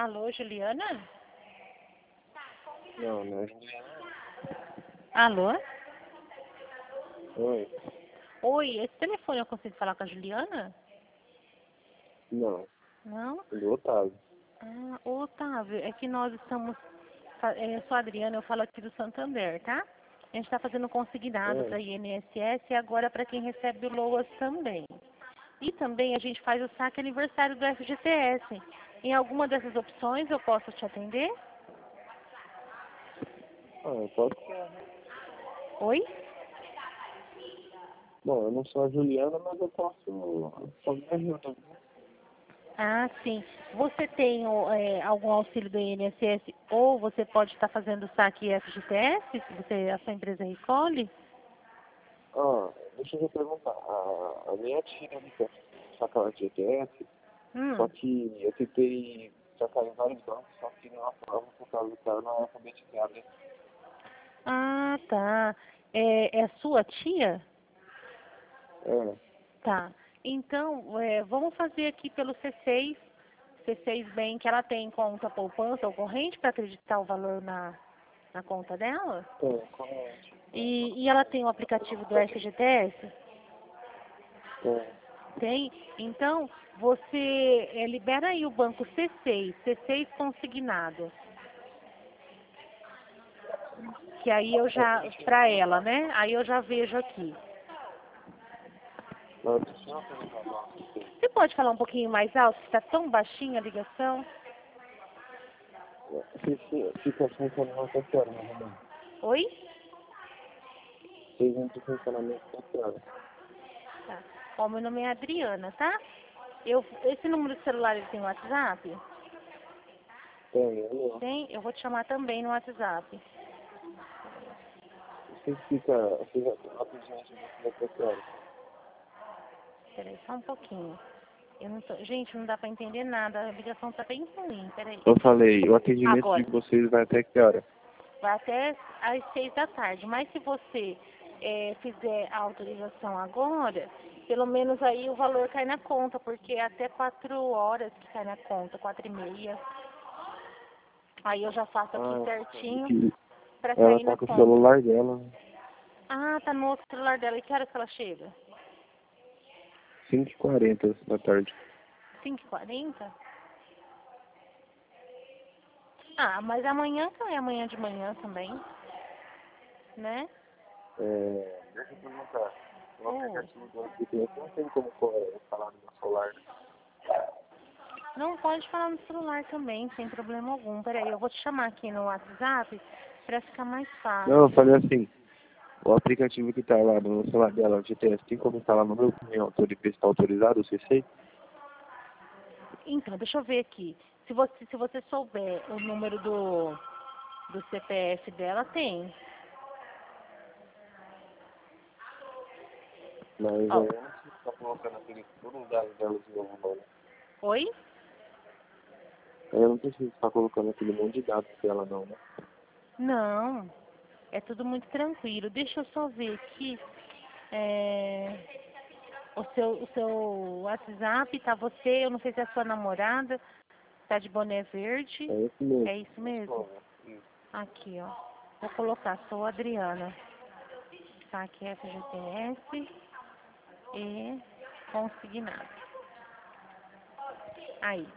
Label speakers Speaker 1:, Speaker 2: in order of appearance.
Speaker 1: Alô, Juliana?
Speaker 2: Não, não é Juliana.
Speaker 1: Alô?
Speaker 2: Oi.
Speaker 1: Oi, esse telefone eu consigo falar com a Juliana?
Speaker 2: Não,
Speaker 1: Não?
Speaker 2: é do Otávio.
Speaker 1: Ah, ô, Otávio, é que nós estamos... Eu sou a Adriana, eu falo aqui do Santander, tá? A gente está fazendo consignado para INSS e agora para quem recebe o LOAS também. E também a gente faz o saque aniversário do FGTS. Em alguma dessas opções eu posso te atender?
Speaker 2: Ah, pode ser.
Speaker 1: Oi?
Speaker 2: Bom, eu não sou a Juliana, mas eu posso me ajuda.
Speaker 1: Ah, sim. Você tem algum auxílio do INSS ou você pode estar fazendo saque FGTS, se a sua empresa recolhe?
Speaker 2: Ah, deixa eu te perguntar. A minha tia quer sacar o FGTS, só que eu tentei sacar em vários bancos, só que não aprova por causa que ela não é alfabetizada.
Speaker 1: Ah, tá. É sua tia?
Speaker 2: É,
Speaker 1: Tá. Então, vamos fazer aqui pelo C6. C6 Bank, ela tem conta poupança ou corrente para acreditar o valor na conta dela?
Speaker 2: corrente.
Speaker 1: E ela tem o aplicativo do FGTS?
Speaker 2: É,
Speaker 1: Tem? Então, você libera aí o banco C6, C6 consignado. Que aí eu já, para ela, né? Aí eu já vejo aqui.
Speaker 2: mas deixa eu perguntar.
Speaker 1: Você pode falar um pouquinho mais alto, que está tão baixinha a ligação?
Speaker 2: Fica funcionando até que hora, mais ou menos?
Speaker 1: Oi?
Speaker 2: Vocês entram em funcionamento até que hora?
Speaker 1: Tá. Ó, meu nome é Adriana, tá? Esse número de celular ele tem WhatsApp?
Speaker 2: Tem,
Speaker 1: Tem? Eu vou te chamar também no WhatsApp.
Speaker 2: você atendimento até que hora?
Speaker 1: Peraí, só um pouquinho. Eu não tô... Gente, não dá pra entender nada. A ligação tá bem ruim. Peraí.
Speaker 2: Eu falei, o atendimento
Speaker 1: Agora.
Speaker 2: de vocês vai até que hora?
Speaker 1: Vai até às 6 da tarde. Mas se você fizer a autorização agora, pelo menos aí o valor cai na conta, porque é até 4 horas que cai na conta, 4h30. Aí eu já faço aqui certinho pra
Speaker 2: Ela
Speaker 1: sair
Speaker 2: tá
Speaker 1: na
Speaker 2: com o
Speaker 1: conta.
Speaker 2: celular dela,
Speaker 1: Ah, tá no outro celular dela. E que hora que ela chega?
Speaker 2: 5h40 da tarde.
Speaker 1: 5h40? Ah, mas amanhã também, amanhã de manhã também, né?
Speaker 2: Deixa eu perguntar. O
Speaker 1: Oh,
Speaker 2: aplicativo do FGTS não tem como falar no meu celular.
Speaker 1: não pode falar no celular também, sem problema algum. Peraí, eu vou te chamar aqui no WhatsApp pra ficar mais
Speaker 2: Não, eu
Speaker 1: fácil.
Speaker 2: falei assim, o aplicativo que tá lá no celular dela, o GTS, tem como instalar no meu está autorizado, o CC?
Speaker 1: Então, deixa eu ver aqui. Se você souber o número do CPF dela, tem.
Speaker 2: Mas
Speaker 1: Ó,
Speaker 2: eu não sei se tá colocando aquele todos os dados dela de novo, não.
Speaker 1: oi?
Speaker 2: Eu não preciso estar colocando aquele monte de dados dela, não, né?
Speaker 1: Não, é tudo muito tranquilo. Deixa eu só ver aqui. É, o seu WhatsApp, tá você, eu não sei se é a sua namorada, tá de boné verde.
Speaker 2: É esse mesmo.
Speaker 1: É isso mesmo?
Speaker 2: Isso.
Speaker 1: Aqui, ó. Vou colocar, sou a Adriana. Tá aqui FGTS e consignado. Aí.